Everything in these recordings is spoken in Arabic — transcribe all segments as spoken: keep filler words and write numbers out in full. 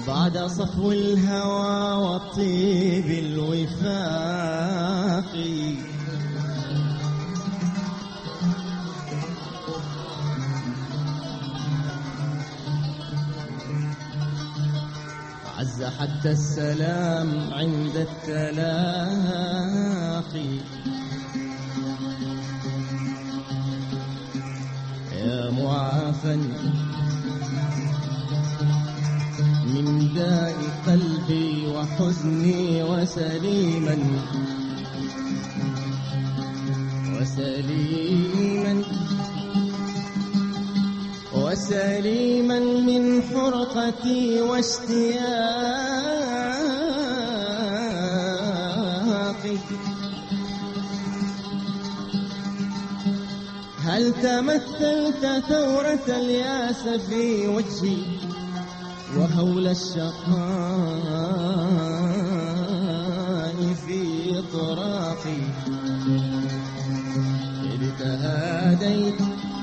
بعد صفو الهوى والطيب الوفاقي عز حتى السلام عند التلاقي. يا معافى من داء قلبي وحزني وسليما وسليما وسليما من حرقتي واشتياقي. هل تمثلت ثورة الياس في وجهي وهول الشقاء في طراقي؟ إذ تهاديت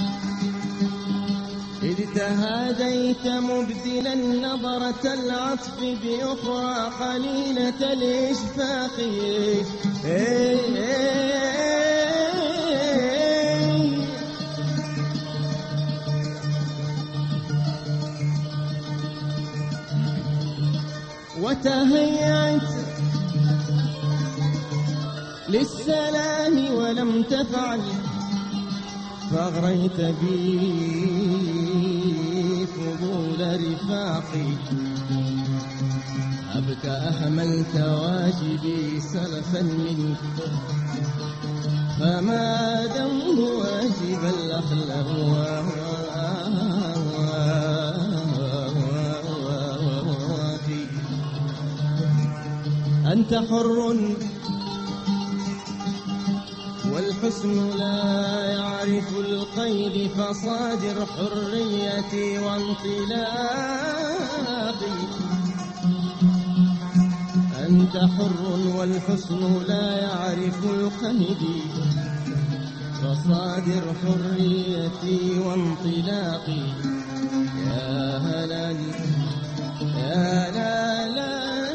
إذ تهاديت مبدلا نظرة العطف بأخرى قليلة الإشفاق. وتهيأت للسلام ولم تفعل فأغريت بي فضول رفاقي. أبك أهملت واجبي سلفا منك فما ذنب واجب الأخلاق. أنت حر والحسن لا يعرف القيد فصادر حريتي وانطلاقي. أنت حر والحسن لا يعرف القيد فصادر حريتي وانطلاقي. يا هلا يا لا لا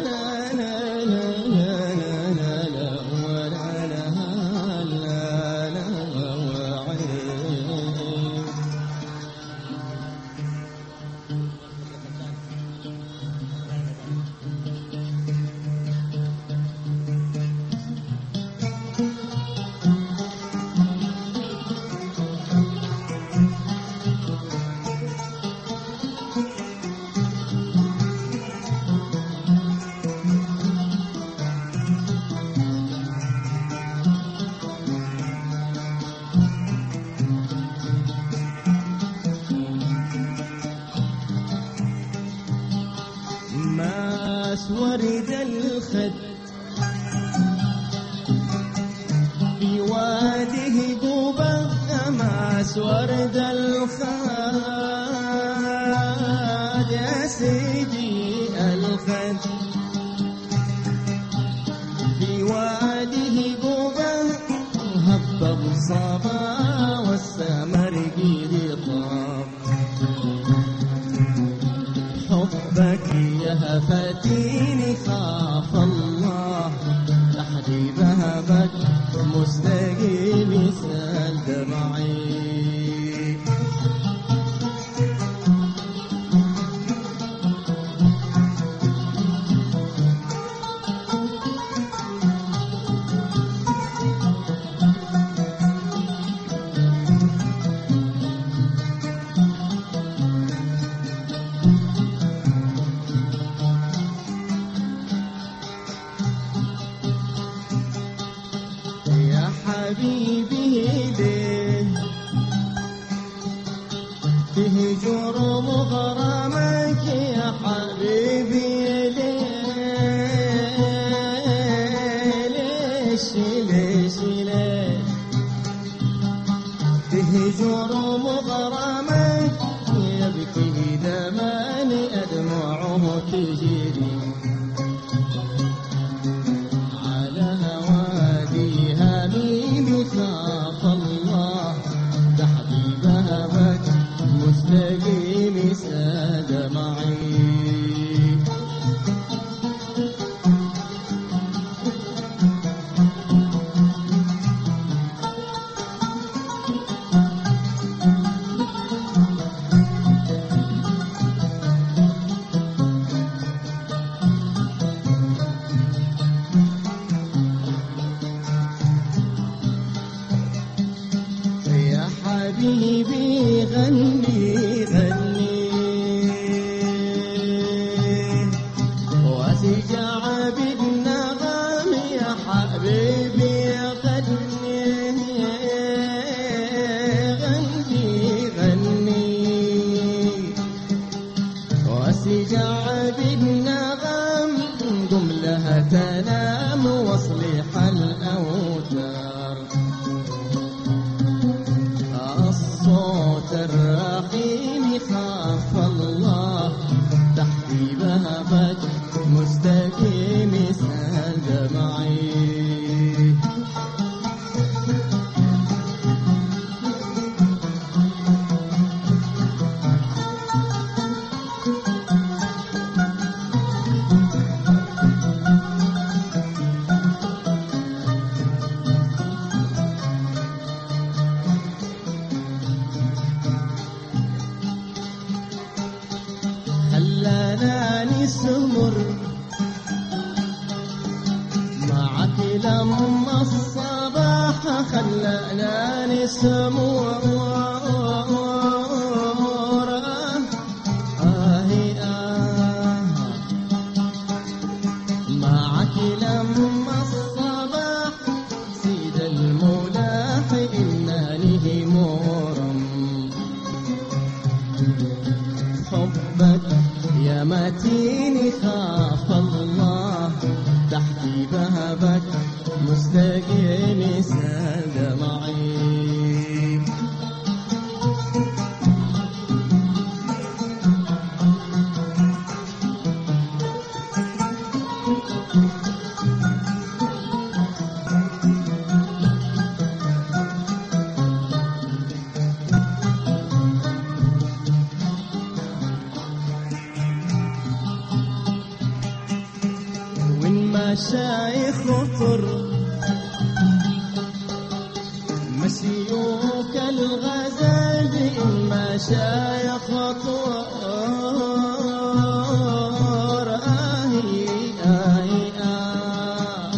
ورد الخد بواده دوبا أماس ورد الخد يا سيدي الخد بواده دوبا هب الصبا والسمر قيد طاب. حبك يا هفتيني خاف الله تحدي ذهبك مستقيم سال دمعي. حبيبي ليه تهجر مغرمك يا حبيبي ليه ليش ليش ليش تهجر مغرمك يبكي دماني أدمعه تجري على هوادي حبيبي خاف الله تحبيب هبك مستقيم ساد معي. حبيبي غني غني واسجع بالنغم يا حبيبي غني غني غني واسجع بالنغم قم لها تنام واصلح الأوتار الصوت الرحيم خاف الله تحتي بهبك مستقيم سال دمعي خلانا نسمر معك لما الصباح خلانا نسمر آه آه معك لما الصباح سيد الملاح إنني مورم حبك يا متين خاف الله تحتي بهبك مستقيم سال دمعي مشايخ خطر مسيوك الغزال مشايخ خطر آهي آهي آه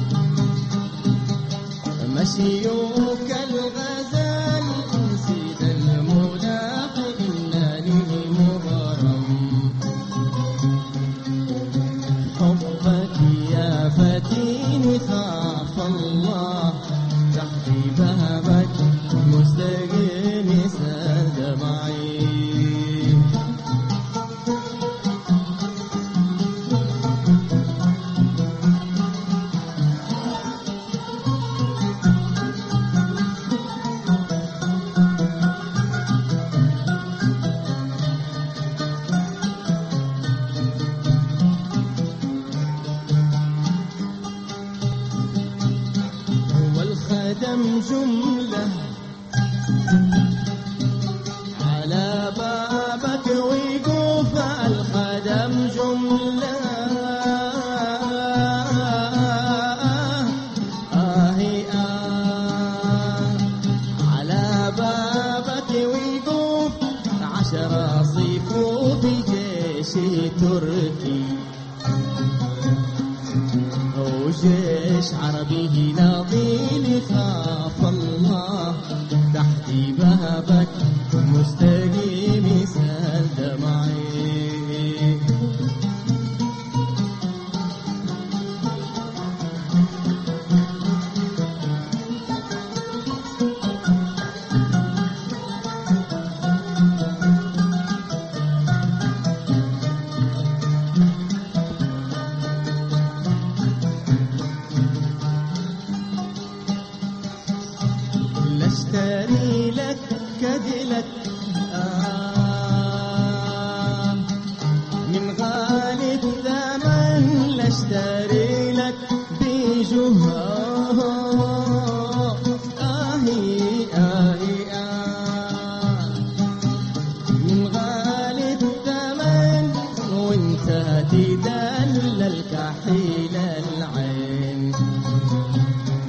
مسيوك الغزال سيد الملاح إنني مغرم حبك يا فتين خاف الله تحتي بهبك مستقيم سال دمعي والخدم جملة على بابك ويقوف الخدم جملة آهي آه على بابك ويقوف عشرة صفوف جيش تركي وجيش عربي ناضل خاف الله تحتي بهبك مستقيم سال دمعي اشتري لك كدلك آه من غالي الثمن لاشتري لك بيجوه آهي آهي آه من غالي الثمن وانت تدلل كحيل العين